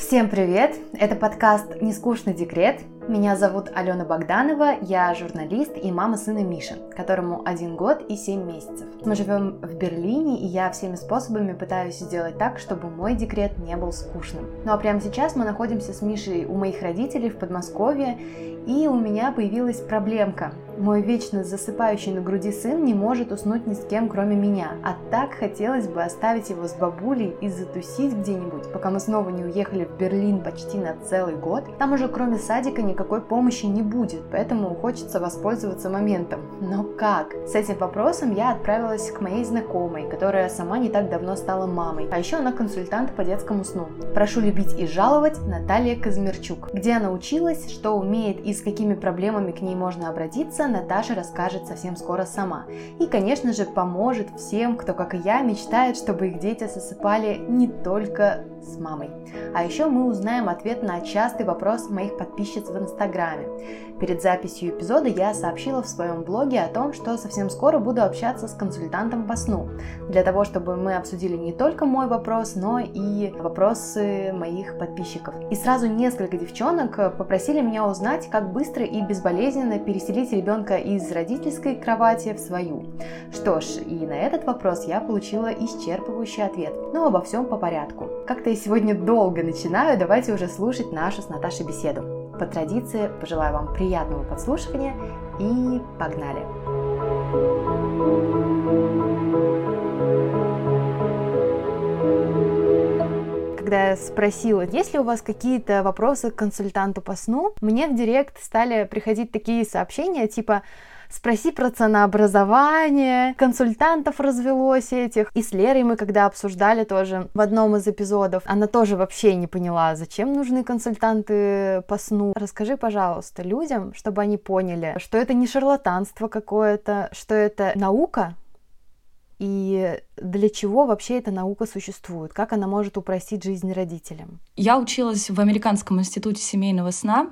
Всем привет! Это подкаст «Нескучный декрет». Меня зовут Алена Богданова, я журналист и мама сына Миши, которому 1 год и 7 месяцев. Мы живем в Берлине, и я всеми способами пытаюсь сделать так, чтобы мой декрет не был скучным. Ну а прямо сейчас мы находимся с Мишей у моих родителей в Подмосковье, и у меня появилась проблемка. Мой вечно засыпающий на груди сын не может уснуть ни с кем, кроме меня. А так хотелось бы оставить его с бабулей и затусить где-нибудь, пока мы снова не уехали в Берлин почти на целый год. Там уже кроме садика никакой помощи не будет, поэтому хочется воспользоваться моментом. Но как? С этим вопросом я отправилась к моей знакомой, которая сама не так давно стала мамой. А еще она консультант по детскому сну. Прошу любить и жаловать, Наталья Казмирчук. Где она училась, что умеет и с какими проблемами к ней можно обратиться, Наташа расскажет совсем скоро сама. И, конечно же, поможет всем, кто, как и я, мечтает, чтобы их дети засыпали не только с мамой. А еще мы узнаем ответ на частый вопрос моих подписчиц в Инстаграме. Перед записью эпизода я сообщила в своем блоге о том, что совсем скоро буду общаться с консультантом по сну, для того, чтобы мы обсудили не только мой вопрос, но и вопросы моих подписчиков. И сразу несколько девчонок попросили меня узнать, как быстро и безболезненно переселить ребенка из родительской кровати в свою. Что ж, и на этот вопрос я получила исчерпывающий ответ. Но обо всем по порядку. Как-то я сегодня долго начинаю, давайте уже слушать нашу с Наташей беседу. По традиции, пожелаю вам приятного подслушивания и погнали! Когда я спросила, есть ли у вас какие-то вопросы к консультанту по сну, мне в директ стали приходить такие сообщения, типа «Спроси про ценообразование», консультантов развелось этих. И с Лерой мы когда обсуждали тоже в одном из эпизодов, она тоже вообще не поняла, зачем нужны консультанты по сну. Расскажи, пожалуйста, людям, чтобы они поняли, что это не шарлатанство какое-то, что это наука, и для чего вообще эта наука существует, как она может упростить жизнь родителям. Я училась в Американском институте семейного сна.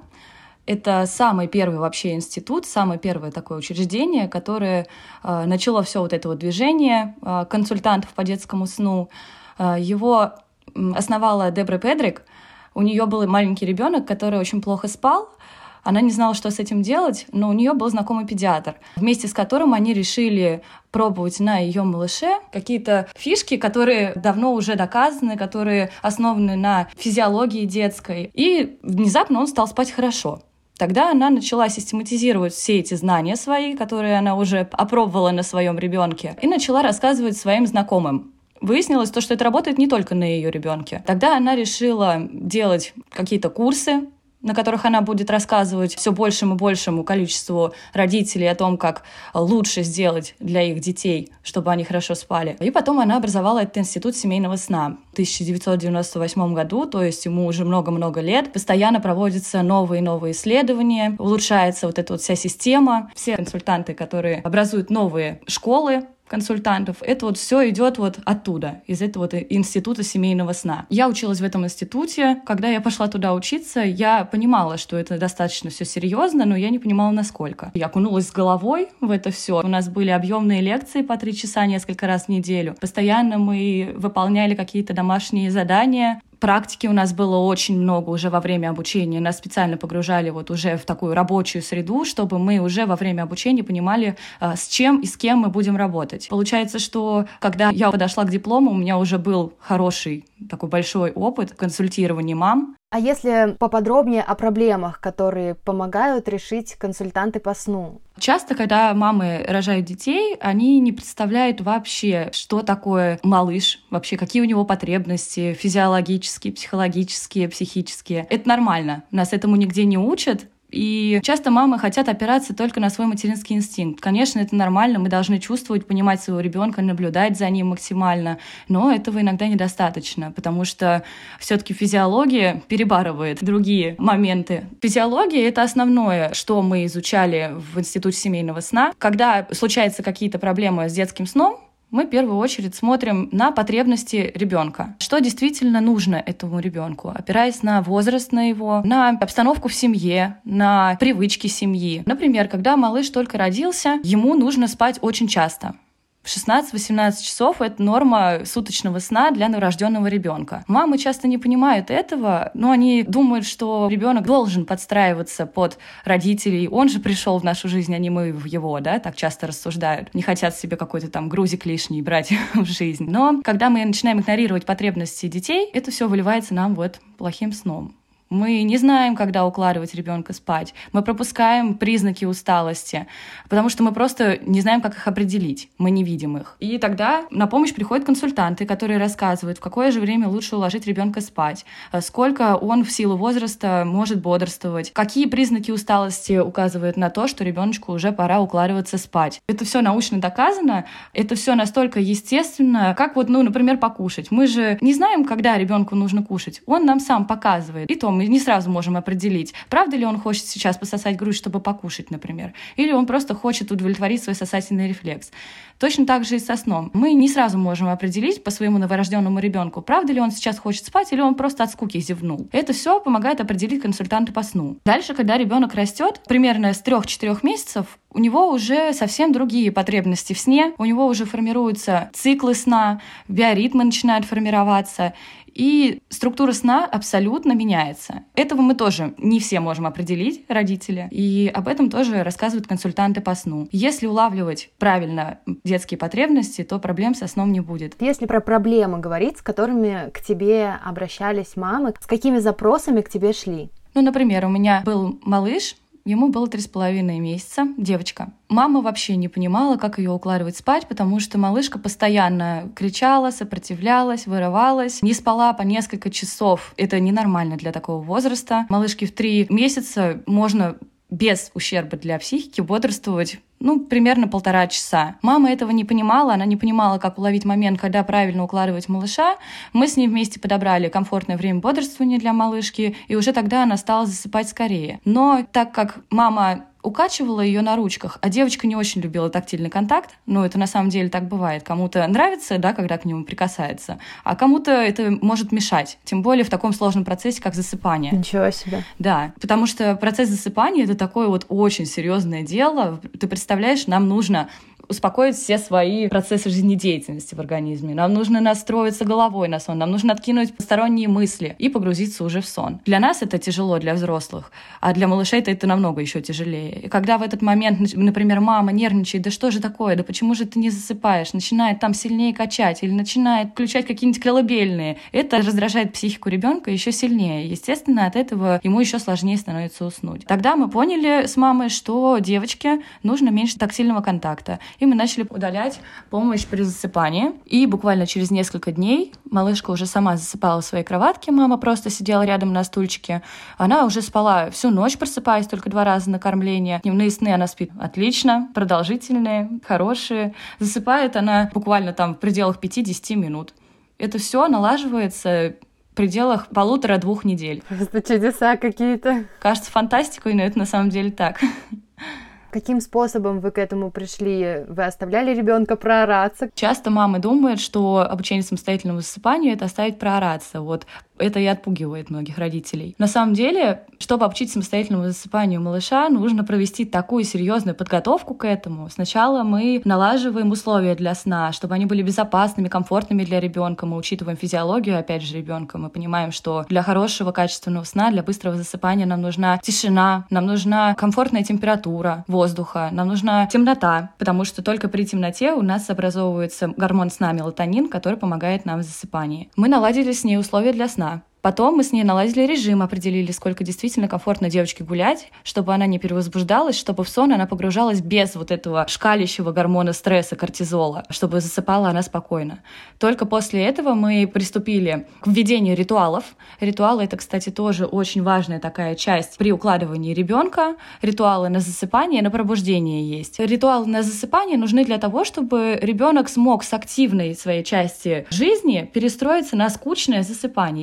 Это самый первый вообще институт, самое первое такое учреждение, которое начало все вот это вот движение консультантов по детскому сну. Его основала Дебра Педрик. У нее был маленький ребенок, который очень плохо спал. Она не знала, что с этим делать, но у нее был знакомый педиатр, вместе с которым они решили пробовать на ее малыше какие-то фишки, которые давно уже доказаны, которые основаны на физиологии детской. И внезапно он стал спать хорошо. Тогда она начала систематизировать все эти знания свои, которые она уже опробовала на своем ребенке, и начала рассказывать своим знакомым. Выяснилось то, что это работает не только на ее ребенке. Тогда она решила делать какие-то курсы, на которых она будет рассказывать все большему и большему количеству родителей о том, как лучше сделать для их детей, чтобы они хорошо спали. И потом она образовала этот институт семейного сна. В 1998 году, то есть ему уже много-много лет, постоянно проводятся новые и новые исследования, улучшается вот эта вот вся система. Все консультанты, которые образуют новые школы консультантов, это вот все идет вот оттуда, из этого вот института семейного сна. Я училась в этом институте. Когда я пошла туда учиться, я понимала, что это достаточно все серьезно, но я не понимала, насколько. Я окунулась с головой в это все. У нас были объемные лекции по 3 часа несколько раз в неделю. Постоянно мы выполняли какие-то домашние задания. Практики у нас было очень много уже во время обучения. Нас специально погружали вот уже в такую рабочую среду, чтобы мы уже во время обучения понимали, с чем и с кем мы будем работать. Получается, что когда я подошла к диплому, у меня уже был хороший такой большой опыт консультирования мам. А если поподробнее о проблемах, которые помогают решить консультанты по сну? Часто, когда мамы рожают детей, они не представляют вообще, что такое малыш, вообще какие у него потребности физиологические, психологические, психические. Это нормально. Нас этому нигде не учат. И часто мамы хотят опираться только на свой материнский инстинкт. Конечно, это нормально, мы должны чувствовать, понимать своего ребенка, наблюдать за ним максимально, но этого иногда недостаточно, потому что все-таки физиология перебарывает другие моменты. Физиология — это основное, что мы изучали в Институте семейного сна. Когда случаются какие-то проблемы с детским сном, мы в первую очередь смотрим на потребности ребенка. Что действительно нужно этому ребенку, опираясь на возраст на его, на обстановку в семье, на привычки семьи. Например, когда малыш только родился, ему нужно спать очень часто. В 16-18 часов это норма суточного сна для новорожденного ребенка. Мамы часто не понимают этого, но они думают, что ребенок должен подстраиваться под родителей. Он же пришел в нашу жизнь, а не мы в его, да, так часто рассуждают. Не хотят себе какой-то там грузик лишний брать в жизнь. Но когда мы начинаем игнорировать потребности детей, это все выливается нам вот плохим сном. Мы не знаем, когда укладывать ребенка спать. Мы пропускаем признаки усталости, потому что мы просто не знаем, как их определить. Мы не видим их. И тогда на помощь приходят консультанты, которые рассказывают, в какое же время лучше уложить ребенка спать, сколько он в силу возраста может бодрствовать, какие признаки усталости указывают на то, что ребеночку уже пора укладываться спать. Это все научно доказано, это все настолько естественно, как вот, например, покушать. Мы же не знаем, когда ребенку нужно кушать. Он нам сам показывает. И то мы не сразу можем определить, правда ли он хочет сейчас пососать грудь, чтобы покушать, например, или он просто хочет удовлетворить свой сосательный рефлекс. Точно так же и со сном. Мы не сразу можем определить по своему новорожденному ребенку, правда ли он сейчас хочет спать, или он просто от скуки зевнул. Это все помогает определить консультанты по сну. Дальше, когда ребенок растет, примерно с 3-4 месяцев, у него уже совсем другие потребности в сне, у него уже формируются циклы сна, биоритмы начинают формироваться, и структура сна абсолютно меняется. Этого мы тоже не все можем определить, родители, и об этом тоже рассказывают консультанты по сну. Если улавливать правильно детские потребности, то проблем со сном не будет. Если про проблемы говорить, с которыми к тебе обращались мамы, с какими запросами к тебе шли? Например, у меня был малыш, ему было 3,5 месяца, девочка. Мама вообще не понимала, как ее укладывать спать, потому что малышка постоянно кричала, сопротивлялась, вырывалась, не спала по несколько часов. Это ненормально для такого возраста. Малышке в 3 месяца можно без ущерба для психики бодрствовать примерно 1,5 часа. Мама этого не понимала, она не понимала, как уловить момент, когда правильно укладывать малыша. Мы с ней вместе подобрали комфортное время бодрствования для малышки, и уже тогда она стала засыпать скорее. Но так как мама укачивала ее на ручках, а девочка не очень любила тактильный контакт, это на самом деле так бывает. Кому-то нравится, да, когда к нему прикасается, а кому-то это может мешать, тем более в таком сложном процессе, как засыпание. Ничего себе. Да, потому что процесс засыпания — это такое вот очень серьезное дело. Ты представляешь, нам нужно успокоить все свои процессы жизнедеятельности в организме. Нам нужно настроиться головой на сон, нам нужно откинуть посторонние мысли и погрузиться уже в сон. Для нас это тяжело, для взрослых, а для малышей это намного еще тяжелее. И когда в этот момент, например, мама нервничает, да что же такое, да почему же ты не засыпаешь, начинает там сильнее качать или начинает включать какие-нибудь колыбельные, это раздражает психику ребенка еще сильнее. Естественно, от этого ему еще сложнее становится уснуть. Тогда мы поняли с мамой, что девочке нужно меньше тактильного контакта. И мы начали удалять помощь при засыпании. И буквально через несколько дней малышка уже сама засыпала в своей кроватке. Мама просто сидела рядом на стульчике. Она уже спала всю ночь, просыпаясь только 2 раза на кормление. Дневные сны она спит отлично, продолжительные, хорошие. Засыпает она буквально там в пределах 5-10 минут. Это все налаживается в пределах 1,5-2 недель. Просто чудеса какие-то. Кажется фантастикой, но это на самом деле так. Каким способом вы к этому пришли? Вы оставляли ребенка проораться? Часто мамы думают, что обучение самостоятельному засыпанию — это оставить проораться. Вот это и отпугивает многих родителей. На самом деле, чтобы обучить самостоятельному засыпанию малыша, нужно провести такую серьезную подготовку к этому. Сначала мы налаживаем условия для сна, чтобы они были безопасными, комфортными для ребенка. Мы учитываем физиологию, опять же, ребенка. Мы понимаем, что для хорошего, качественного сна, для быстрого засыпания нам нужна тишина, нам нужна комфортная температура воздуха, нам нужна темнота, потому что только при темноте у нас образовывается гормон сна мелатонин, который помогает нам в засыпании. Мы наладили с ней условия для сна. Потом мы с ней наладили режим, определили, сколько действительно комфортно девочке гулять, чтобы она не перевозбуждалась, чтобы в сон она погружалась без вот этого шкалящего гормона стресса, кортизола, чтобы засыпала она спокойно. Только после этого мы приступили к введению ритуалов. Ритуалы — это, кстати, тоже очень важная такая часть при укладывании ребенка. Ритуалы на засыпание, на пробуждение есть. Ритуалы на засыпание нужны для того, чтобы ребенок смог с активной своей части жизни перестроиться на скучное засыпание. Естественно,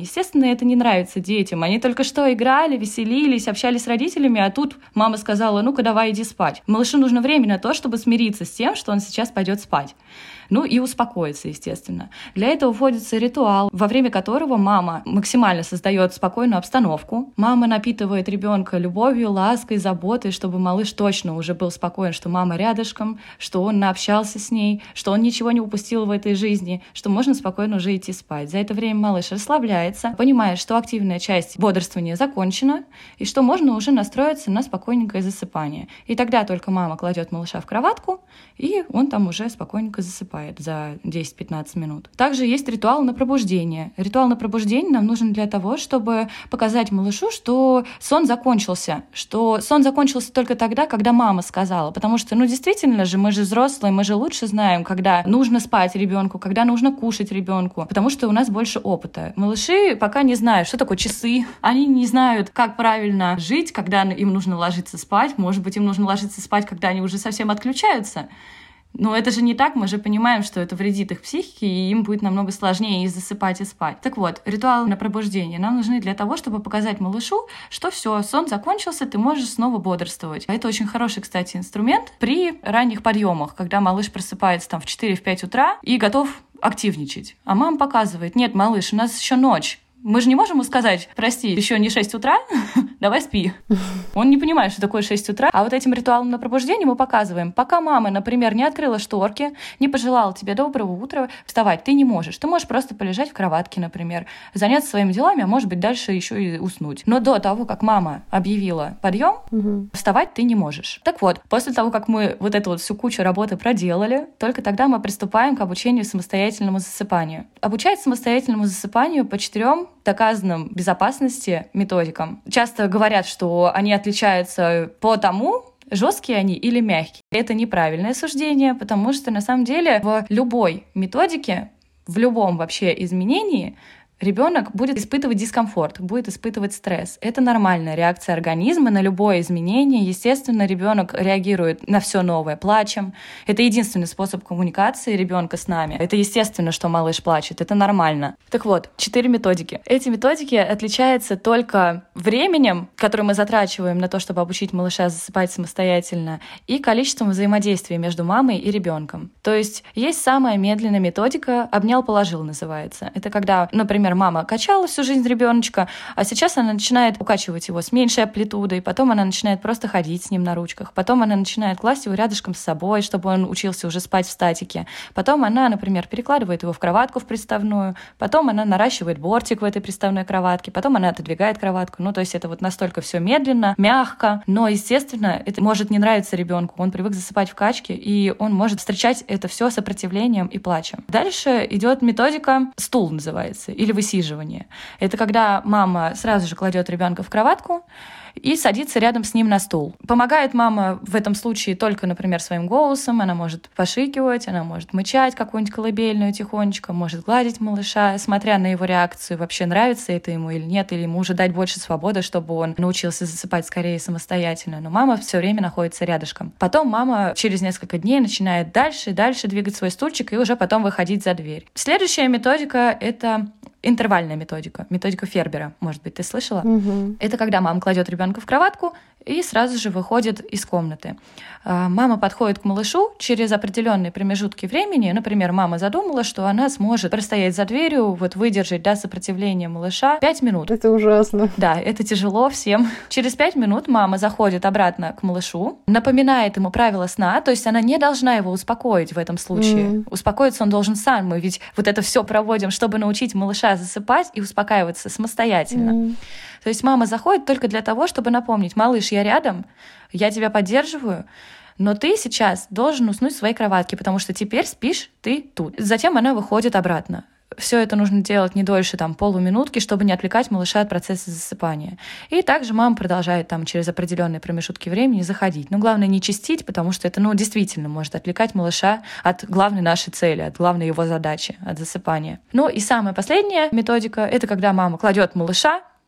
это не нравится детям. Они только что играли, веселились, общались с родителями, а тут мама сказала: ну-ка, давай иди спать. Малышу нужно время на то, чтобы смириться с тем, что он сейчас пойдет спать. Ну и успокоиться, естественно. Для этого вводится ритуал, во время которого мама максимально создает спокойную обстановку. Мама напитывает ребенка любовью, лаской, заботой, чтобы малыш точно уже был спокоен, что мама рядышком, что он наобщался с ней, что он ничего не упустил в этой жизни, что можно спокойно уже идти спать. За это время малыш расслабляется, понимает, что активная часть бодрствования закончена, и что можно уже настроиться на спокойненькое засыпание. И тогда только мама кладет малыша в кроватку, и он там уже спокойненько засыпает за 10-15 минут. Также есть ритуал на пробуждение. Ритуал на пробуждение нам нужен для того, чтобы показать малышу, что сон закончился. Что сон закончился только тогда, когда мама сказала. Потому что, действительно же, мы же взрослые, мы же лучше знаем, когда нужно спать ребенку, когда нужно кушать ребенку, потому что у нас больше опыта. Малыши пока не знают, что такое часы. Они не знают, как правильно жить, когда им нужно ложиться спать. Может быть, им нужно ложиться спать, когда они уже совсем отключаются. Но это же не так, мы же понимаем, что это вредит их психике, и им будет намного сложнее и засыпать, и спать. Так вот, ритуалы на пробуждение нам нужны для того, чтобы показать малышу, что все, сон закончился, ты можешь снова бодрствовать. Это очень хороший, кстати, инструмент при ранних подъемах, когда малыш просыпается там в 4-5 утра и готов активничать. А мама показывает: нет, малыш, у нас еще ночь. Мы же не можем ему сказать: прости, еще не 6 утра, давай спи. Он не понимает, что такое 6 утра. А вот этим ритуалом на пробуждение мы показываем: пока мама, например, не открыла шторки, не пожелала тебе доброго утра, вставать ты не можешь. Ты можешь просто полежать в кроватке, например, заняться своими делами, а может быть дальше еще и уснуть. Но до того, как мама объявила подъем, вставать ты не можешь. Так вот, после того, как мы вот эту вот всю кучу работы проделали, только тогда мы приступаем к обучению самостоятельному засыпанию. Обучать самостоятельному засыпанию по 4 доказанным безопасности методикам. Часто говорят, что они отличаются по тому, жесткие они или мягкие. Это неправильное суждение, потому что на самом деле в любой методике, в любом вообще изменении ребенок будет испытывать дискомфорт, будет испытывать стресс. Это нормальная реакция организма на любое изменение. Естественно, ребенок реагирует на все новое плачем. Это единственный способ коммуникации ребенка с нами. Это естественно, что малыш плачет. Это нормально. Так вот, 4 методики. Эти методики отличаются только временем, которое мы затрачиваем на то, чтобы обучить малыша засыпать самостоятельно, и количеством взаимодействия между мамой и ребенком. То есть самая медленная методика «обнял-положил» называется. Это когда, например, мама качала всю жизнь ребеночка, а сейчас она начинает укачивать его с меньшей амплитудой, потом она начинает просто ходить с ним на ручках, потом она начинает класть его рядышком с собой, чтобы он учился уже спать в статике. Потом она, например, перекладывает его в кроватку в приставную, потом она наращивает бортик в этой приставной кроватке, потом она отодвигает кроватку. То есть это вот настолько все медленно, мягко, но, естественно, это может не нравиться ребенку. Он привык засыпать в качке, и он может встречать это все сопротивлением и плачем. Дальше идет методика «стул» называется, или высиживание. Это когда мама сразу же кладет ребенка в кроватку и садится рядом с ним на стул. Помогает мама в этом случае только, например, своим голосом. Она может пошикивать, она может мычать какую-нибудь колыбельную тихонечко, может гладить малыша, смотря на его реакцию, вообще нравится это ему или нет, или ему уже дать больше свободы, чтобы он научился засыпать скорее самостоятельно. Но мама все время находится рядышком. Потом мама через несколько дней начинает дальше и дальше двигать свой стульчик и уже потом выходить за дверь. Следующая методика — это интервальная методика, методика Фербера, может быть, ты слышала? Это когда мама кладет ребенка в кроватку и сразу же выходит из комнаты. Мама подходит к малышу через определенные промежутки времени. Например, мама задумала, что она сможет простоять за дверью, выдержать сопротивление малыша 5 минут. Это ужасно. Да, это тяжело всем. Через 5 минут мама заходит обратно к малышу, напоминает ему правила сна, то есть она не должна его успокоить в этом случае. Успокоиться он должен сам. Мы ведь вот это все проводим, чтобы научить малыша засыпать и успокаиваться самостоятельно. То есть мама заходит только для того, чтобы напомнить: малыш, я рядом, я тебя поддерживаю, но ты сейчас должен уснуть в своей кроватке, потому что теперь спишь ты тут. Затем она выходит обратно. Все это нужно делать не дольше полуминутки, чтобы не отвлекать малыша от процесса засыпания. И также мама продолжает через определенные промежутки времени заходить. Но главное не чистить, потому что это действительно может отвлекать малыша от главной нашей цели, от главной его задачи, от засыпания. И самая последняя методика — это когда мама кладет малыша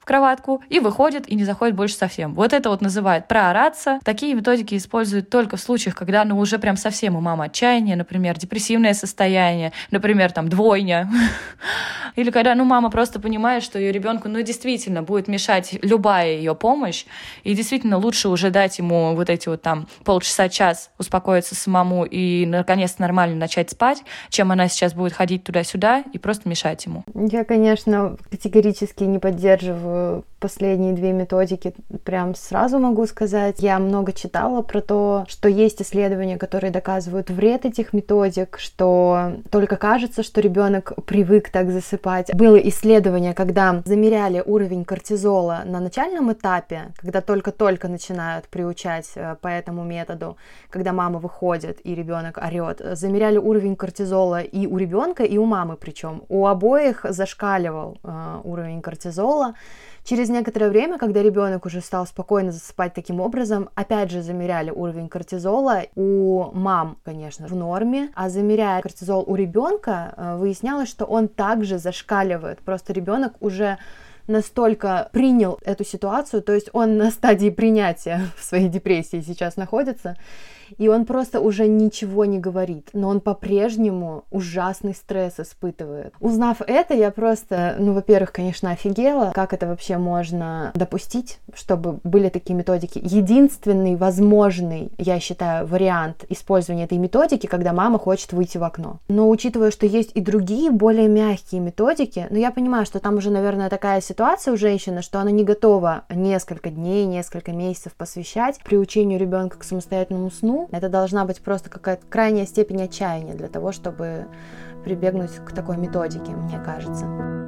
в кроватку и выходит, и не заходит больше совсем. Вот это вот называют проораться. Такие методики используют только в случаях, когда, уже прям совсем у мамы отчаяние, например, депрессивное состояние, например, там, двойня. Или когда, мама просто понимает, что ее ребенку, действительно будет мешать любая ее помощь, и действительно лучше уже дать ему вот эти вот там полчаса-час успокоиться самому и, наконец, нормально начать спать, чем она сейчас будет ходить туда-сюда и просто мешать ему. Я, конечно, категорически не поддерживаю последние 2 методики, прям сразу могу сказать. Я много читала про то, что есть исследования, которые доказывают вред этих методик, что только кажется, что ребенок привык так засыпать. Было исследование, когда замеряли уровень кортизола на начальном этапе, когда только-только начинают приучать по этому методу, когда мама выходит и ребенок орет, замеряли уровень кортизола и у ребенка, и у мамы, причем у обоих зашкаливал уровень кортизола. Через некоторое время, когда ребенок уже стал спокойно засыпать таким образом, опять же замеряли уровень кортизола. У мам, конечно, в норме, а замеряя кортизол у ребенка, выяснялось, что он также зашкаливает. Просто ребенок уже настолько принял эту ситуацию, то есть он на стадии принятия в своей депрессии сейчас находится, и он просто уже ничего не говорит, но он по-прежнему ужасный стресс испытывает. Узнав это, я просто, во-первых, конечно, офигела, как это вообще можно допустить, чтобы были такие методики. Единственный возможный, я считаю, вариант использования этой методики, когда мама хочет выйти в окно. Но учитывая, что есть и другие, более мягкие методики, я понимаю, что там уже, наверное, такая ситуация у женщины, что она не готова несколько дней, несколько месяцев посвящать приучению ребенка к самостоятельному сну. Это должна быть просто какая-то крайняя степень отчаяния для того, чтобы прибегнуть к такой методике, мне кажется.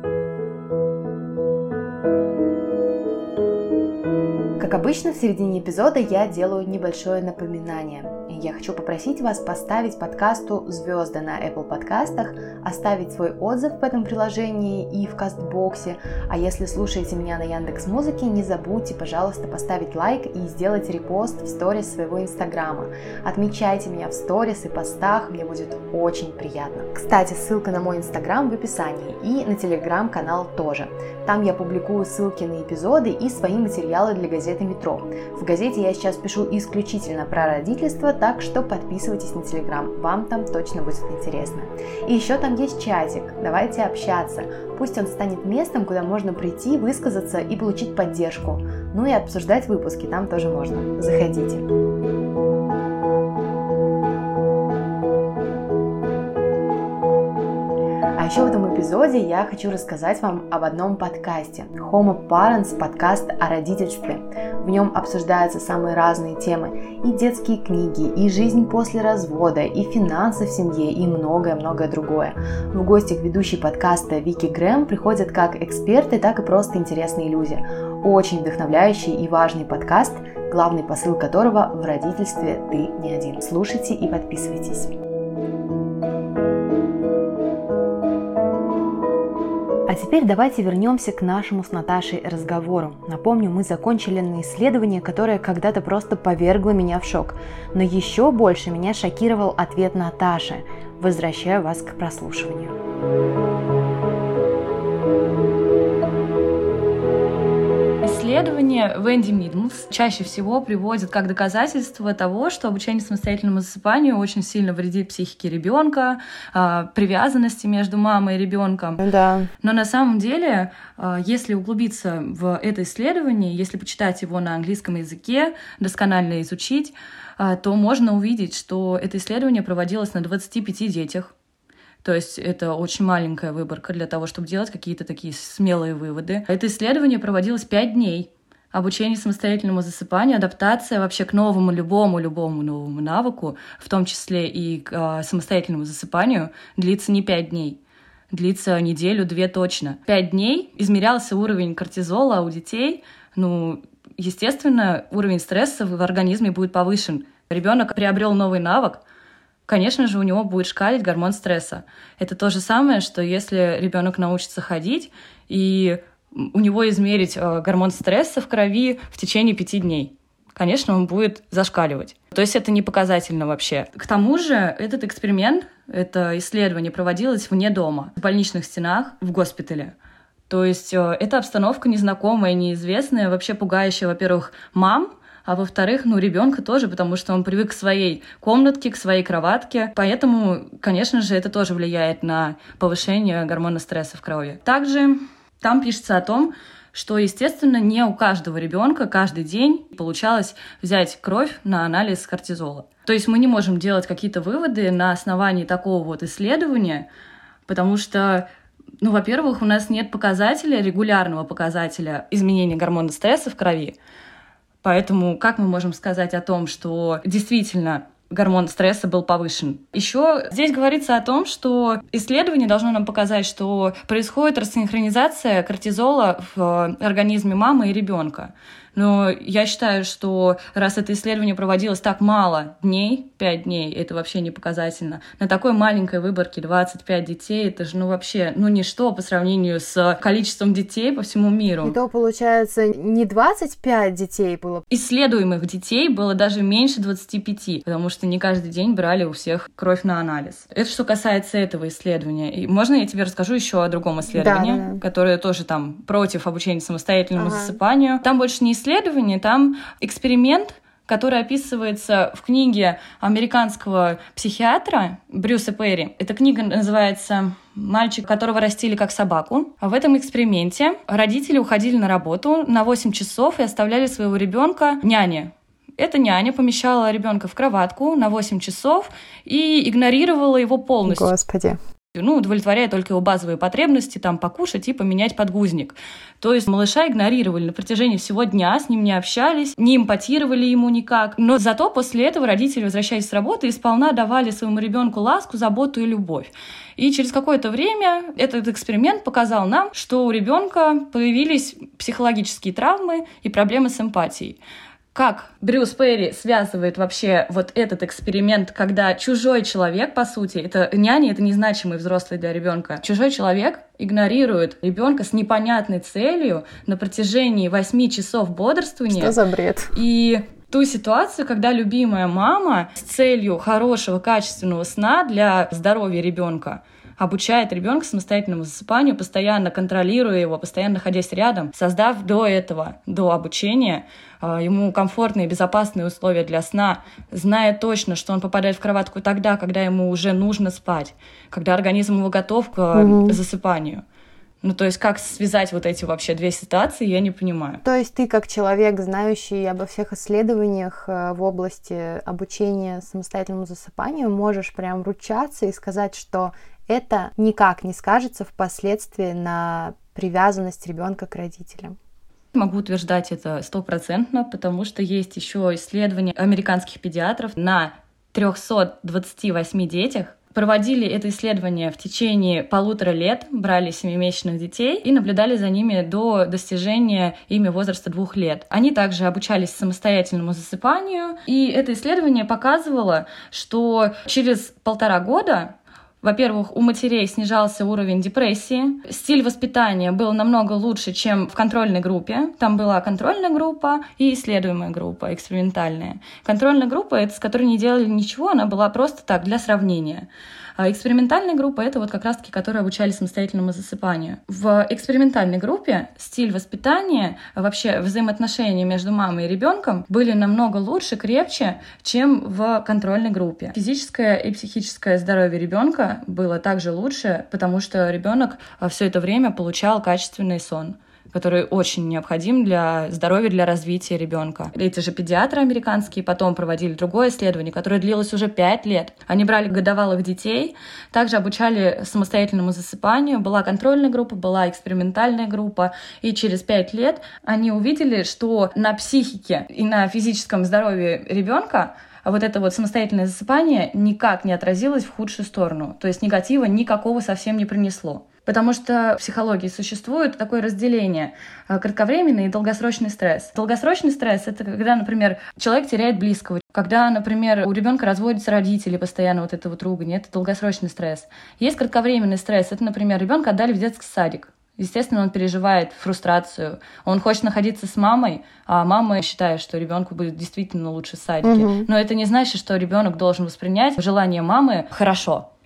Как обычно, в середине эпизода я делаю небольшое напоминание. Я хочу попросить вас поставить подкасту звезды на Apple подкастах, оставить свой отзыв в этом приложении и в Кастбоксе. А если слушаете меня на Яндекс.Музыке, не забудьте, пожалуйста, поставить лайк и сделать репост в сторис своего инстаграма. Отмечайте меня в сторис и постах, мне будет очень приятно. Кстати, ссылка на мой инстаграм в описании и на телеграм-канал тоже. Там я публикую ссылки на эпизоды и свои материалы для газеты «Метро». В газете я сейчас пишу исключительно про родительство, так что подписывайтесь на Телеграм, вам там точно будет интересно. И еще там есть чатик, давайте общаться. Пусть он станет местом, куда можно прийти, высказаться и получить поддержку. И обсуждать выпуски там тоже можно. Заходите. А еще в этом эпизоде я хочу рассказать вам об одном подкасте. Homo Parents, подкаст о родительстве. В нем обсуждаются самые разные темы. И детские книги, и жизнь после развода, и финансы в семье, и многое-многое другое. В гости к ведущей подкаста Вики Грэм приходят как эксперты, так и просто интересные люди. Очень вдохновляющий и важный подкаст, главный посыл которого в родительстве ты не один. Слушайте и подписывайтесь. А теперь давайте вернемся к нашему с Наташей разговору. Напомню, мы закончили на исследование, которое когда-то просто повергло меня в шок. Но еще больше меня шокировал ответ Наташи. Возвращаю вас к прослушиванию. Исследования Венди Мидмс чаще всего приводят как доказательство того, что обучение самостоятельному засыпанию очень сильно вредит психике ребенка, привязанности между мамой и ребенком. Да. Но на самом деле, если углубиться в это исследование, если почитать его на английском языке, досконально изучить, то можно увидеть, что это исследование проводилось на 25 детях. То есть это очень маленькая выборка для того, чтобы делать какие-то такие смелые выводы. Это исследование проводилось 5 дней. Обучение самостоятельному засыпанию, адаптация вообще к новому, любому новому навыку, в том числе и к самостоятельному засыпанию, длится не 5 дней. Длится неделю-две точно. 5 дней измерялся уровень кортизола у детей. Естественно, уровень стресса в организме будет повышен. Ребенок приобрел новый навык, конечно же, у него будет шкалить гормон стресса. Это то же самое, что если ребенок научится ходить, и у него измерить гормон стресса в крови в течение 5 дней. Конечно, он будет зашкаливать. То есть это не показательно вообще. К тому же этот эксперимент, это исследование проводилось вне дома, в больничных стенах, в госпитале. То есть эта обстановка незнакомая, неизвестная, вообще пугающая, во-первых, мам, а во-вторых, ребенка тоже, потому что он привык к своей комнатке, к своей кроватке. Поэтому, конечно же, это тоже влияет на повышение гормона стресса в крови. Также там пишется о том, что, естественно, не у каждого ребенка каждый день получалось взять кровь на анализ кортизола. То есть мы не можем делать какие-то выводы на основании такого вот исследования, потому что, во-первых, у нас нет показателя, регулярного показателя изменения гормона стресса в крови. Поэтому как мы можем сказать о том, что действительно гормон стресса был повышен? Еще здесь говорится о том, что исследование должно нам показать, что происходит рассинхронизация кортизола в организме мамы и ребенка. Но я считаю, что раз это исследование проводилось так мало дней, 5 дней, это вообще не показательно. На такой маленькой выборке 25 детей, это же вообще ничто по сравнению с количеством детей по всему миру. И то, получается, не 25 детей было. Исследуемых детей было даже меньше 25, потому что не каждый день брали у всех кровь на анализ. Это что касается этого исследования. И можно я тебе расскажу еще о другом исследовании, да. Которое тоже там против обучения самостоятельному засыпанию. Там больше не исследование, там эксперимент, который описывается в книге американского психиатра Брюса Перри. Эта книга называется «Мальчик, которого растили как собаку». В этом эксперименте родители уходили на работу на 8 часов и оставляли своего ребенка няне. Эта няня помещала ребенка в кроватку на 8 часов и игнорировала его полностью. Господи. Удовлетворяя только его базовые потребности, покушать и поменять подгузник. То есть малыша игнорировали на протяжении всего дня, с ним не общались, не эмпатировали ему никак. Но зато после этого родители, возвращаясь с работы, сполна давали своему ребенку ласку, заботу и любовь. И через какое-то время этот эксперимент показал нам, что у ребенка появились психологические травмы и проблемы с эмпатией. Как Брюс Перри связывает вообще вот этот эксперимент, когда чужой человек, по сути, это няня, это незначимый взрослый для ребенка, чужой человек игнорирует ребенка с непонятной целью на протяжении 8 часов бодрствования. Что за бред? И ту ситуацию, когда любимая мама с целью хорошего, качественного сна для здоровья ребенка обучает ребенка самостоятельному засыпанию, постоянно контролируя его, постоянно находясь рядом, создав до обучения, ему комфортные, безопасные условия для сна, зная точно, что он попадает в кроватку тогда, когда ему уже нужно спать, когда организм его готов к засыпанию. То есть как связать вот эти вообще две ситуации, я не понимаю. То есть ты, как человек, знающий обо всех исследованиях в области обучения самостоятельному засыпанию, можешь прям ручаться и сказать, что это никак не скажется впоследствии на привязанность ребенка к родителям? Могу утверждать это 100%, потому что есть еще исследования американских педиатров на 328 детях. Проводили это исследование в течение 1,5 лет, брали 7-месячных детей и наблюдали за ними до достижения ими возраста 2 лет. Они также обучались самостоятельному засыпанию, и это исследование показывало, что через 1,5 года, во-первых, у матерей снижался уровень депрессии, стиль воспитания был намного лучше, чем в контрольной группе. Там была контрольная группа и исследуемая группа, экспериментальная. Контрольная группа, это с которой не делали ничего, она была просто так, для сравнения. А экспериментальная группа — это как раз-таки, которые обучали самостоятельному засыпанию. В экспериментальной группе стиль воспитания, вообще взаимоотношения между мамой и ребенком были намного лучше, крепче, чем в контрольной группе. Физическое и психическое здоровье ребенка было также лучше, потому что ребенок все это время получал качественный сон, который очень необходим для здоровья, для развития ребенка. Эти же педиатры американские потом проводили другое исследование, которое длилось уже 5 лет. Они брали годовалых детей, также обучали самостоятельному засыпанию. Была контрольная группа, была экспериментальная группа. И через 5 лет они увидели, что на психике и на физическом здоровье ребенка вот это вот самостоятельное засыпание никак не отразилось в худшую сторону. То есть негатива никакого совсем не принесло. Потому что в психологии существует такое разделение — кратковременный и долгосрочный стресс. Долгосрочный стресс — это когда, например, человек теряет близкого, когда, например, у ребенка разводятся родители, постоянно вот это вот ругань, это долгосрочный стресс. Есть кратковременный стресс — это, например, ребенка отдали в детский садик. Естественно, он переживает фрустрацию. Он хочет находиться с мамой, а мама считает, что ребенку будет действительно лучше в садике. Но это не значит, что ребенок должен воспринять желание мамы хорошо.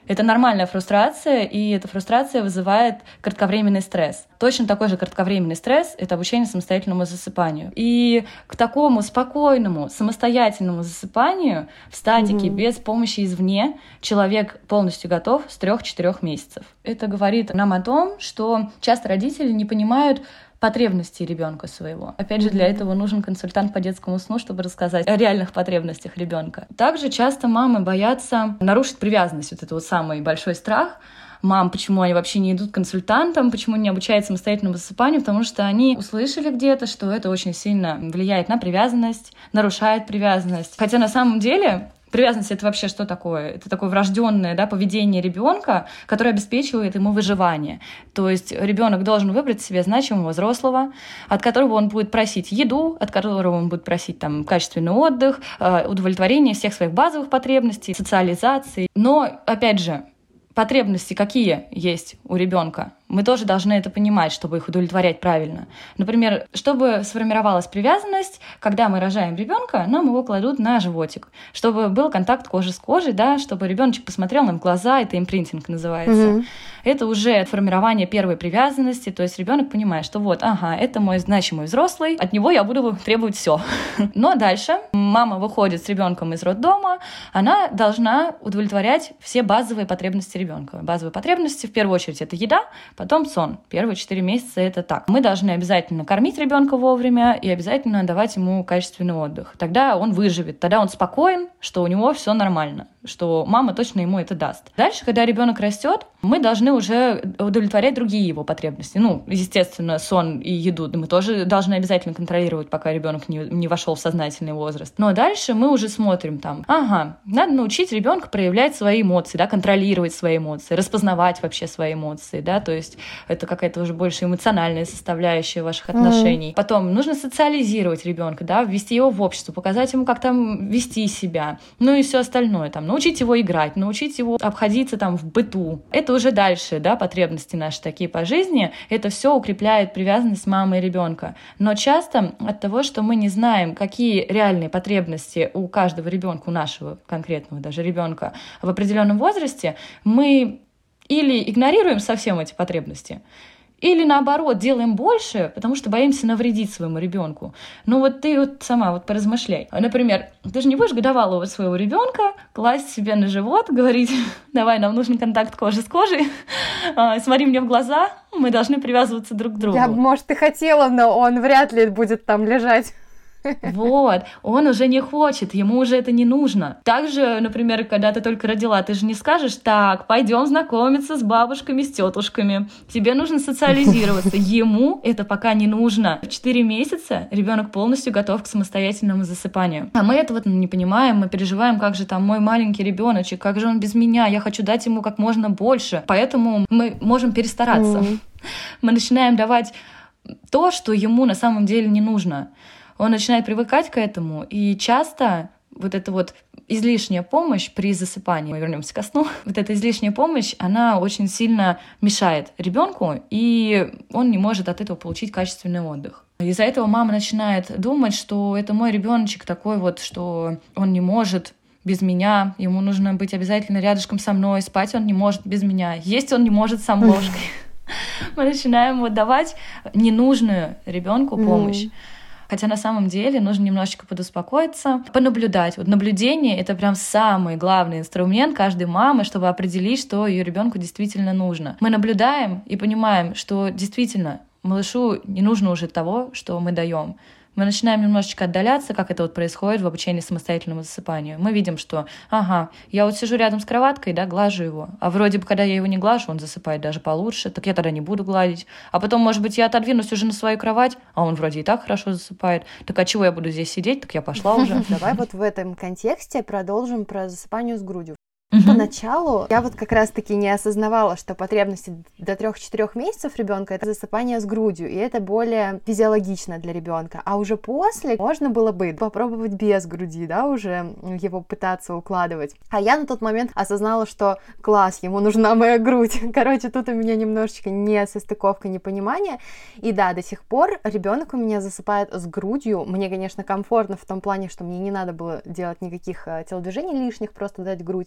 Это нормальная фрустрация, и эта фрустрация вызывает кратковременный стресс. Точно такой же кратковременный стресс — это обучение самостоятельному засыпанию. И к такому спокойному, самостоятельному засыпанию в статике без помощи извне человек полностью готов с 3-4 месяцев. Это говорит нам о том, что часто родители не понимают потребностей ребенка своего. Опять же, для этого нужен консультант по детскому сну, чтобы рассказать о реальных потребностях ребенка. Также часто мамы боятся нарушить привязанность, вот это вот самый большой страх мам, почему они вообще не идут к консультантам, почему не обучают самостоятельному засыпанию, потому что они услышали где-то, что это очень сильно влияет на привязанность, нарушает привязанность. Хотя на самом деле привязанность — это вообще что такое? Это такое врожденное, да, поведение ребенка, которое обеспечивает ему выживание. То есть ребенок должен выбрать себе значимого взрослого, от которого он будет просить еду, от которого он будет просить там качественный отдых, удовлетворение всех своих базовых потребностей, социализации. Но, опять же, потребности какие есть у ребенка? Мы тоже должны это понимать, чтобы их удовлетворять правильно. Например, чтобы сформировалась привязанность, когда мы рожаем ребенка, нам его кладут на животик, чтобы был контакт кожи с кожей, да, чтобы ребеночек посмотрел нам в глаза, это импринтинг называется. Это уже формирование первой привязанности, то есть ребенок понимает, что вот, ага, это мой значимый взрослый, от него я буду требовать все. Но дальше мама выходит с ребенком из роддома, она должна удовлетворять все базовые потребности ребенка. Базовые потребности в первую очередь это еда, потом сон. Первые 4 месяца это так. Мы должны обязательно кормить ребенка вовремя и обязательно давать ему качественный отдых. Тогда он выживет, тогда он спокоен, что у него все нормально, что мама точно ему это даст. Дальше, когда ребенок растет, мы должны уже удовлетворять другие его потребности. Ну, естественно, сон и еду мы тоже должны обязательно контролировать, пока ребенок не вошел в сознательный возраст. Но дальше мы уже смотрим там, ага, надо научить ребенка проявлять свои эмоции, да, контролировать свои эмоции, распознавать вообще свои эмоции, да, то есть это какая-то уже больше эмоциональная составляющая ваших отношений. Потом нужно социализировать ребенка, да, ввести его в общество, показать ему, как там вести себя, ну и все остальное, там, научить его играть, научить его обходиться там в быту. Это уже дальше, да, потребности наши такие по жизни, это все укрепляет привязанность мамы и ребенка. Но часто от того, что мы не знаем, какие реальные потребности у каждого ребенка, у нашего конкретного даже ребенка в определенном возрасте, мы или игнорируем совсем эти потребности, или наоборот делаем больше, потому что боимся навредить своему ребенку. Ну вот ты вот сама вот поразмышляй. Например, ты же не будешь годовалого своего ребенка класть себе на живот, говорить: давай, нам нужен контакт кожи с кожей, смотри мне в глаза, мы должны привязываться друг к другу. Я, может, и хотела, но он вряд ли будет там лежать. Вот, он уже не хочет, ему уже это не нужно. Также, например, когда ты только родила, ты же не скажешь: так, пойдем знакомиться с бабушками, с тетушками. Тебе нужно социализироваться. Ему это пока не нужно. В 4 месяца ребенок полностью готов к самостоятельному засыпанию. А мы этого не понимаем, мы переживаем, как же там мой маленький ребеночек, как же он без меня, я хочу дать ему как можно больше. Поэтому мы можем перестараться. Мы начинаем давать то, что ему на самом деле не нужно. Он начинает привыкать к этому, и часто вот эта вот излишняя помощь при засыпании, мы вернемся ко сну, вот эта излишняя помощь, она очень сильно мешает ребенку, и он не может от этого получить качественный отдых. Из-за этого мама начинает думать, что это мой ребеночек такой вот, что он не может без меня, ему нужно быть обязательно рядышком со мной, спать он не может без меня, есть он не может сам ложкой. Мы начинаем вот давать ненужную ребенку помощь. Хотя на самом деле нужно немножечко подуспокоиться, понаблюдать. Вот наблюдение — это прям самый главный инструмент каждой мамы, чтобы определить, что ее ребенку действительно нужно. Мы наблюдаем и понимаем, что действительно малышу не нужно уже того, что мы даем. Мы начинаем немножечко отдаляться, как это вот происходит в обучении самостоятельному засыпанию. Мы видим, что, ага, я вот сижу рядом с кроваткой, да, глажу его, а вроде бы, когда я его не глажу, он засыпает даже получше, так я тогда не буду гладить. А потом, может быть, я отодвинусь уже на свою кровать, а он вроде и так хорошо засыпает. Так а чего я буду здесь сидеть? Так я пошла уже. Давай вот в этом контексте продолжим про засыпание с грудью. Поначалу я вот как раз-таки не осознавала, что потребности до 3-4 месяцев ребенка — это засыпание с грудью, и это более физиологично для ребенка. А уже после можно было бы попробовать без груди, да, уже его пытаться укладывать. А я на тот момент осознала, что класс, ему нужна моя грудь. Короче, тут у меня немножечко несостыковка, непонимание. И да, до сих пор ребенок у меня засыпает с грудью. Мне, конечно, комфортно в том плане, что мне не надо было делать никаких телодвижений лишних, просто дать грудь.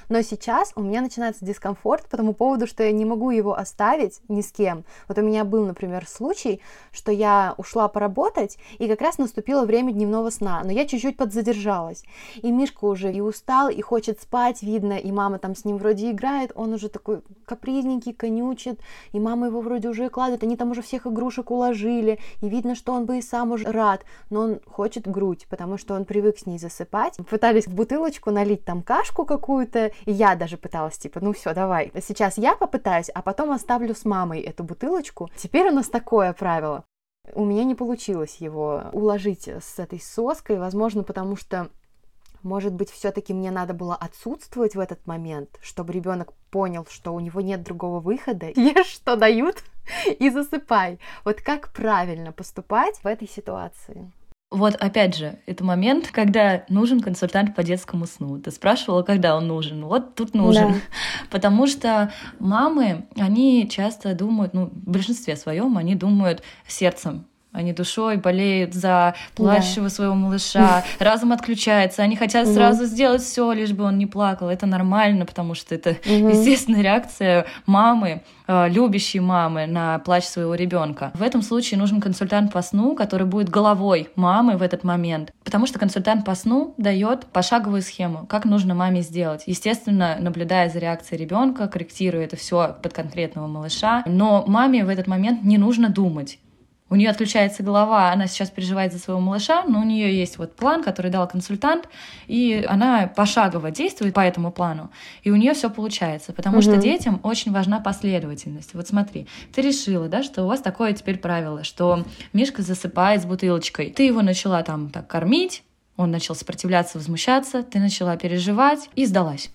Но сейчас у меня начинается дискомфорт по тому поводу, что я не могу его оставить ни с кем. Вот у меня был, например, случай, что я ушла поработать, и как раз наступило время дневного сна, но я чуть-чуть подзадержалась. И Мишка уже и устал, и хочет спать, видно, и мама там с ним вроде играет, он уже такой капризненький, конючит, и мама его вроде уже кладет, они там уже всех игрушек уложили, и видно, что он бы и сам уже рад, но он хочет грудь, потому что он привык с ней засыпать. Пытались в бутылочку налить там кашку какую-то, и я даже пыталась, типа, ну все, давай, сейчас я попытаюсь, а потом оставлю с мамой эту бутылочку. Теперь у нас такое правило. У меня не получилось его уложить с этой соской, возможно, потому что, может быть, все-таки мне надо было отсутствовать в этот момент, чтобы ребенок понял, что у него нет другого выхода. Ешь, что дают, и засыпай. Вот как правильно поступать в этой ситуации? Вот опять же, это момент, когда нужен консультант по детскому сну. Ты спрашивала, когда он нужен. Вот тут нужен. Да. Потому что мамы, они часто думают, в большинстве своем, они думают сердцем. Они душой болеют за плачущего своего малыша, разум отключается, они хотят сразу сделать все, лишь бы он не плакал. Это нормально, потому что это естественная реакция мамы, любящей мамы на плач своего ребенка. В этом случае нужен консультант по сну, который будет головой мамы в этот момент, потому что консультант по сну дает пошаговую схему, как нужно маме сделать. Естественно, наблюдая за реакцией ребенка, корректируя это все под конкретного малыша, но маме в этот момент не нужно думать. У нее отключается голова, она сейчас переживает за своего малыша, но у нее есть вот план, который дал консультант, и она пошагово действует по этому плану, и у нее все получается, потому что детям очень важна последовательность. Вот смотри, ты решила, да, что у вас такое теперь правило, что Мишка засыпает с бутылочкой. Ты его начала там так кормить, он начал сопротивляться, возмущаться, ты начала переживать и сдалась.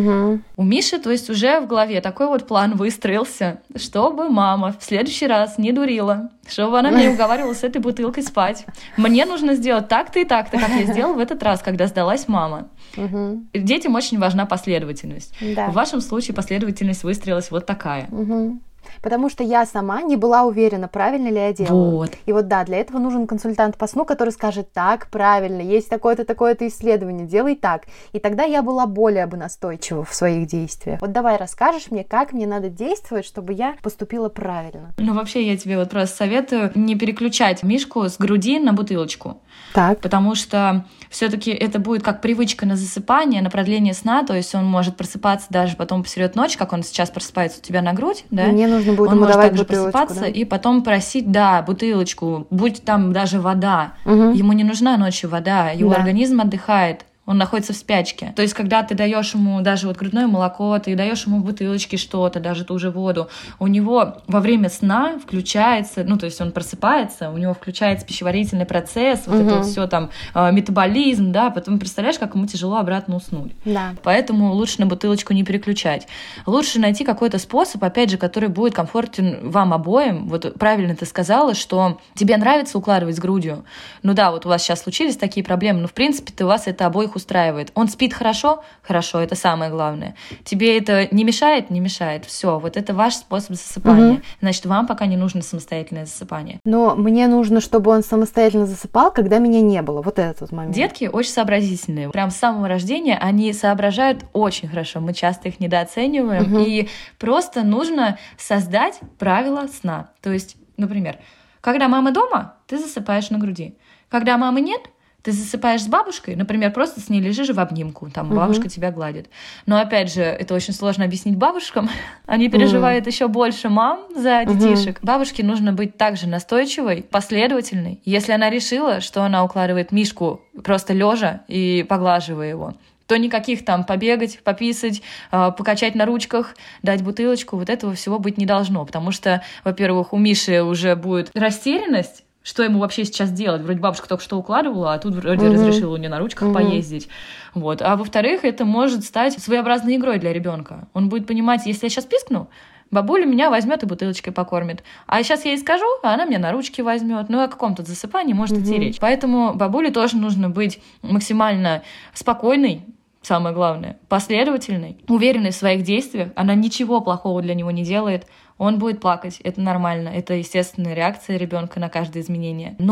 У Миши, то есть уже в голове такой вот план выстроился, чтобы мама в следующий раз не дурила, чтобы она меня уговаривала с этой бутылкой спать. Мне нужно сделать так-то и так-то, как я сделала в этот раз, когда сдалась мама. Детям очень важна последовательность. Да. В вашем случае последовательность выстроилась вот такая. Потому что я сама не была уверена, правильно ли я делаю. Вот. И вот да, для этого нужен консультант по сну, который скажет: так, правильно, есть такое-то, такое-то исследование, делай так. И тогда я была более бы настойчива в своих действиях. Вот давай расскажешь мне, как мне надо действовать, чтобы я поступила правильно. Вообще я тебе вот просто советую не переключать Мишку с груди на бутылочку. Так. Потому что все-таки это будет как привычка на засыпание, на продление сна, то есть он может просыпаться даже потом посеред ночи, как он сейчас просыпается у тебя на грудь, да? Мне нужно будет он ему может давать также бутылочку, просыпаться, да? И потом просить, да, бутылочку, будь там даже вода. Ему не нужна ночью вода, его организм отдыхает. Он находится в спячке. То есть, когда ты даешь ему даже вот грудное молоко, ты даешь ему в бутылочке что-то, даже ту же воду, у него во время сна включается, то есть он просыпается, у него включается пищеварительный процесс, вот это вот все там, метаболизм, да, потом представляешь, как ему тяжело обратно уснуть. Да. Поэтому лучше на бутылочку не переключать. Лучше найти какой-то способ, опять же, который будет комфортен вам обоим. Вот правильно ты сказала, что тебе нравится укладывать с грудью. Ну да, вот у вас сейчас случились такие проблемы, но в принципе у вас это обоих устраивает. Он спит хорошо? Хорошо, это самое главное. Тебе это не мешает? Не мешает. Все, вот это ваш способ засыпания. Значит, вам пока не нужно самостоятельное засыпание. Но мне нужно, чтобы он самостоятельно засыпал, когда меня не было. Вот этот вот момент. Детки очень сообразительные. Прям с самого рождения они соображают очень хорошо. Мы часто их недооцениваем. И просто нужно создать правила сна. То есть, например, когда мама дома, ты засыпаешь на груди. Когда мамы нет, ты засыпаешь с бабушкой, например, просто с ней лежишь в обнимку, там бабушка тебя гладит. Но опять же, это очень сложно объяснить бабушкам. Они переживают еще больше мам за детишек. Бабушке нужно быть также настойчивой, последовательной. Если она решила, что она укладывает Мишку просто лежа и поглаживая его, то никаких там побегать, пописать, покачать на ручках, дать бутылочку, вот этого всего быть не должно. Потому что, во-первых, у Миши уже будет растерянность, что ему вообще сейчас делать? Вроде бабушка только что укладывала, а тут вроде разрешила у нее на ручках поездить. Вот. А во-вторых, это может стать своеобразной игрой для ребенка. Он будет понимать, если я сейчас пискну, бабуля меня возьмет и бутылочкой покормит. А сейчас я ей скажу, а она меня на ручки возьмет. Ну, о каком тут засыпании может идти речь. Поэтому бабуле тоже нужно быть максимально спокойной, самое главное, последовательной, уверенной в своих действиях. Она ничего плохого для него не делает. Он будет плакать, это нормально, это естественная реакция ребенка на каждое изменение. Но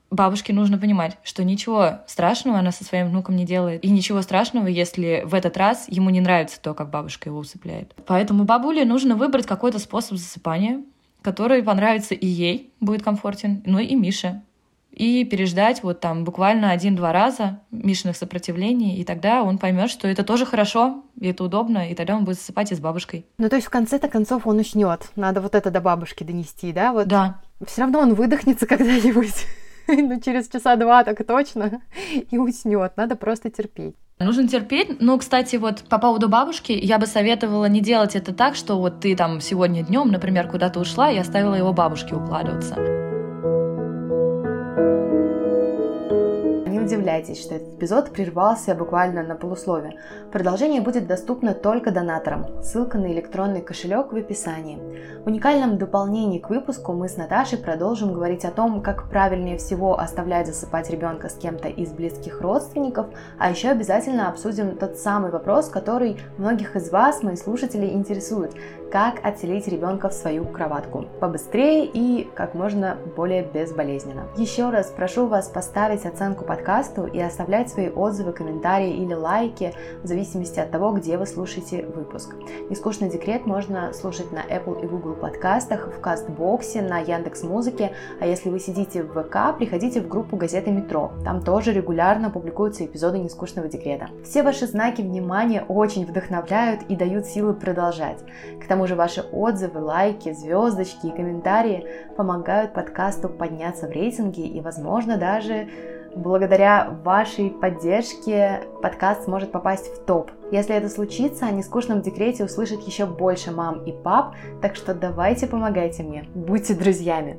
бабушке нужно понимать, что ничего страшного она со своим внуком не делает. И ничего страшного, если в этот раз ему не нравится то, как бабушка его усыпляет. Поэтому бабуле нужно выбрать какой-то способ засыпания, который понравится и ей, будет комфортен, но и Мише. И переждать вот там буквально 1-2 раза Мишиных сопротивлений, и тогда он поймет, что это тоже хорошо, и это удобно, и тогда он будет засыпать и с бабушкой. Ну, то есть в конце-то концов он уснет. Надо вот это до бабушки донести, да? Вот. Да. Все равно он выдохнется когда-нибудь. Ну, через часа 2 так точно. И уснет. Надо просто терпеть. Нужно терпеть. Ну, кстати, вот по поводу бабушки, я бы советовала не делать это так, что вот ты там сегодня днем, например, куда-то ушла и оставила его бабушке укладываться. Не удивляйтесь, что этот эпизод прервался буквально на полуслове. Продолжение будет доступно только донаторам. Ссылка на электронный кошелек в описании. В уникальном дополнении к выпуску мы с Наташей продолжим говорить о том, как правильнее всего оставлять засыпать ребенка с кем-то из близких родственников, а еще обязательно обсудим тот самый вопрос, который многих из вас, мои слушатели, интересует. Как отселить ребенка в свою кроватку побыстрее и как можно более безболезненно. Еще раз прошу вас поставить оценку подкасту и оставлять свои отзывы, комментарии или лайки в зависимости от того, где вы слушаете выпуск. «Нескучный декрет» можно слушать на Apple и Google подкастах, в Кастбоксе, на Яндекс.Музыке, а если вы сидите в ВК, приходите в группу газеты «Метро». Там тоже регулярно публикуются эпизоды «Нескучного декрета». Все ваши знаки внимания очень вдохновляют и дают силы продолжать. К тому же ваши отзывы, лайки, звездочки и комментарии помогают подкасту подняться в рейтинге и, возможно, даже благодаря вашей поддержке подкаст сможет попасть в топ. Если это случится, о «Нескучном декрете» услышит еще больше мам и пап, так что давайте помогайте мне, будьте друзьями.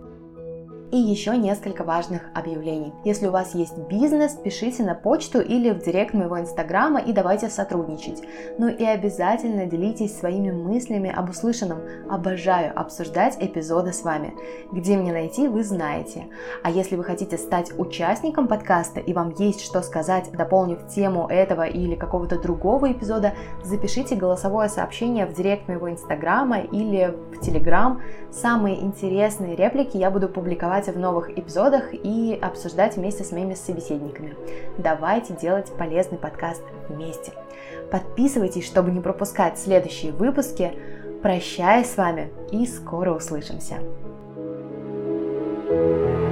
И еще несколько важных объявлений. Если у вас есть бизнес, пишите на почту или в директ моего инстаграма и давайте сотрудничать. Ну и обязательно делитесь своими мыслями об услышанном. Обожаю обсуждать эпизоды с вами. Где меня найти, вы знаете. А если вы хотите стать участником подкаста и вам есть что сказать, дополнив тему этого или какого-то другого эпизода, запишите голосовое сообщение в директ моего инстаграма или в телеграм. Самые интересные реплики я буду публиковать в новых эпизодах и обсуждать вместе с моими собеседниками. Давайте делать полезный подкаст вместе. Подписывайтесь, чтобы не пропускать следующие выпуски. Прощаюсь с вами и скоро услышимся.